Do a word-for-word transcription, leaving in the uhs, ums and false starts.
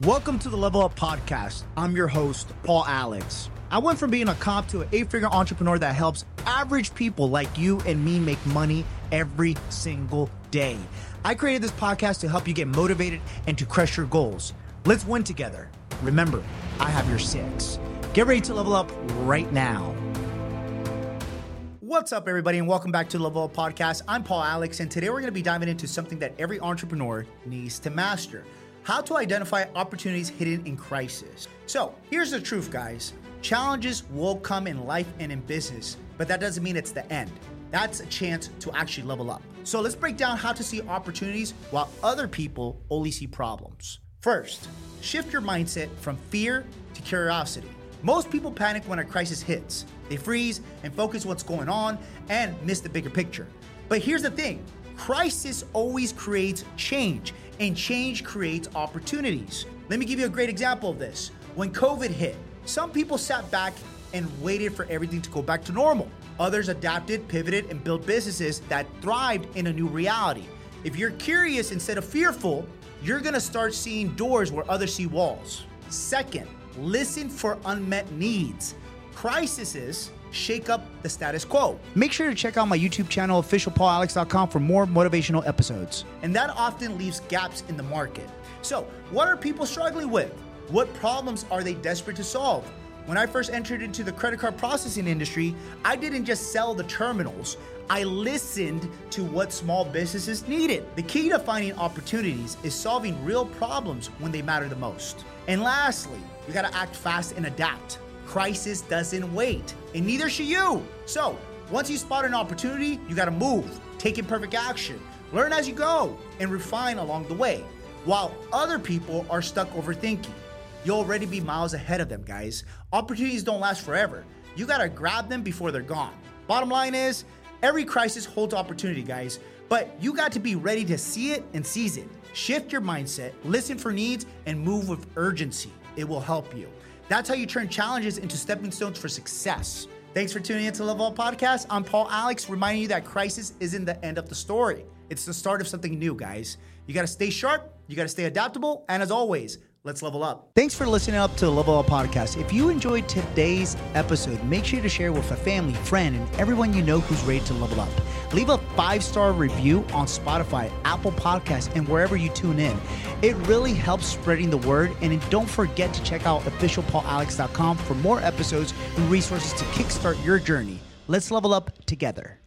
Welcome to the Level Up Podcast. I'm your host, Paul Alex. I went from being a cop to an eight-figure entrepreneur that helps average people like you and me make money every single day. I created this podcast to help you get motivated and to crush your goals. Let's win together. Remember, I have your six. Get ready to level up right now. What's up, everybody, and welcome back to the Level Up Podcast. I'm Paul Alex, and today we're going to be diving into something that every entrepreneur needs to master: how to identify opportunities hidden in crisis. So here's the truth, guys. Challenges will come in life and in business, but that doesn't mean it's the end. That's a chance to actually level up. So let's break down how to see opportunities while other people only see problems. First, shift your mindset from fear to curiosity. Most people panic when a crisis hits. They freeze and focus what's going on and miss the bigger picture. But here's the thing. Crisis always creates change, and change creates opportunities. Let me give you a great example of this. When COVID hit, some people sat back and waited for everything to go back to normal. Others adapted, pivoted, and built businesses that thrived in a new reality. If you're curious instead of fearful, you're gonna start seeing doors where others see walls. Second, listen for unmet needs. Crises shake up the status quo. Make sure to check out my YouTube channel, official paul alex dot com, for more motivational episodes. And that often leaves gaps in the market. So, what are people struggling with? What problems are they desperate to solve? When I first entered into the credit card processing industry, I didn't just sell the terminals. I listened to what small businesses needed. The key to finding opportunities is solving real problems when they matter the most. And lastly, you gotta act fast and adapt. Crisis doesn't wait, and neither should you. So, once you spot an opportunity, you gotta move, take imperfect action, learn as you go, and refine along the way. While other people are stuck overthinking, you'll already be miles ahead of them, guys. Opportunities don't last forever. You gotta grab them before they're gone. Bottom line is, every crisis holds opportunity, guys, but you got to be ready to see it and seize it. Shift your mindset, listen for needs, and move with urgency. It will help you. That's how you turn challenges into stepping stones for success. Thanks for tuning in to Level Up Podcast. I'm Paul Alex, reminding you that crisis isn't the end of the story. It's the start of something new, guys. You got to stay sharp, you got to stay adaptable, and as always, let's level up. Thanks for listening up to the Level Up Podcast. If you enjoyed today's episode, make sure to share with a family, friend, and everyone you know who's ready to level up. Leave a five-star review on Spotify, Apple Podcasts, and wherever you tune in. It really helps spreading the word. And don't forget to check out official paul alex dot com for more episodes and resources to kickstart your journey. Let's level up together.